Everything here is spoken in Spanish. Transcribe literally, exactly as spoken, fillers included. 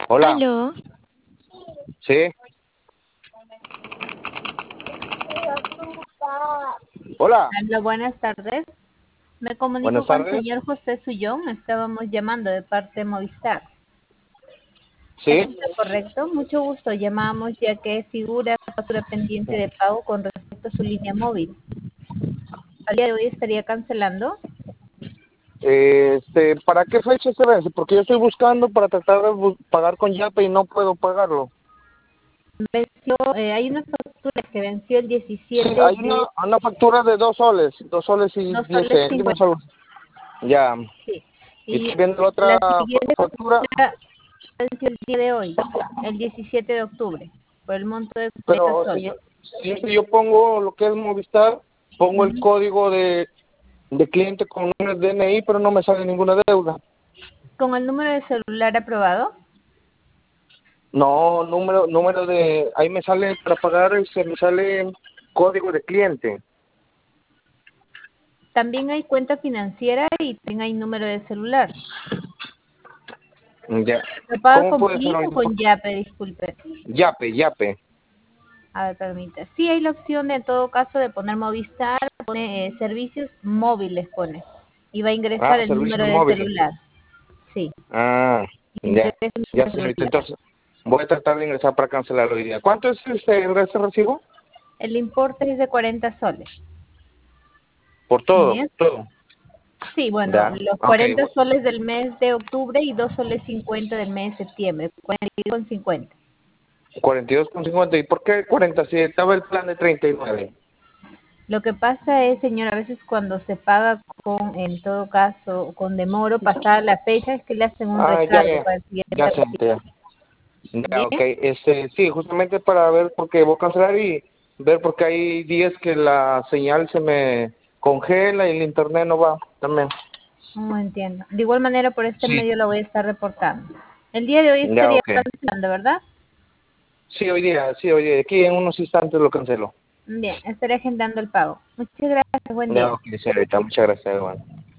Hola, Aló, sí, hola, Hola, buenas tardes. Me buenas comunico con el tardes, señor José Sullón. Estábamos llamando de parte de Movistar. ¿Es sí, esto correcto? Mucho gusto. Llamamos ya que figura factura pendiente de pago con respecto a su línea móvil. Al día de hoy estaría cancelando. este, ¿para qué fecha se vence? Porque yo estoy buscando para tratar de bu- pagar con Yape y no puedo pagarlo. Venció, eh, hay una factura que venció el Sí, diecisiete hay una, de una factura de dos soles, dos soles y dos diez soles céntimos, cincuenta. algo. Ya, Sí. y estoy Y viendo la otra la fa- siguiente factura, factura venció el día de hoy, el diecisiete de octubre, por el monto de cuarenta pero si soles. yo, si yo pongo lo que es Movistar, pongo el Ujú. código de, de cliente con un D N I, pero no me sale ninguna deuda. Con el número de celular aprobado. No, número, número de, ahí me sale para pagar, se me sale código de cliente. También hay cuenta financiera y también hay número de celular. Ya. ¿Lo paga ¿Cómo con puede ser PIN o ahorita? con Yape? Disculpe. Yape, Yape. A ver, permita. Sí hay la opción de, en todo caso, de poner Movistar, pone eh, servicios móviles, pone. Y va a ingresar Ah, el número servicios de móviles. celular. Sí. Ah, ya. Ingresa el Ya, número de señorita. celular. Entonces, voy a tratar de ingresar para cancelar hoy día. ¿Cuánto es este, ese recibo? El importe es de cuarenta soles. Por Muy todo, bien. todo. Sí, bueno, Ya. los Ok. cuarenta soles del mes de octubre y dos soles cincuenta del mes de septiembre. cuarenta y dos con cincuenta. cuarenta y dos con cincuenta. ¿Y por qué cuarenta? Si estaba el plan de treinta y nueve. Lo que pasa es, señor, a veces cuando se paga con, en todo caso, con demoro, pasada la fecha, es que le hacen un Ah, ya, recargo ya. para el siguiente Ya sé, recibo. ya. Ya, ok. Bien, Este, sí, justamente para ver, porque voy a cancelar y ver porque hay días que la señal se me congela y el internet no va también. no entiendo. De igual manera, por este Sí. medio lo voy a estar reportando. El día de hoy Ya, estaría ok. cancelando, ¿verdad? Sí, hoy día, sí, hoy día. Aquí en unos instantes lo cancelo. Bien, estaré agendando el pago. Muchas gracias, buen Ya, día. ok, señorita. Muchas gracias, hermano.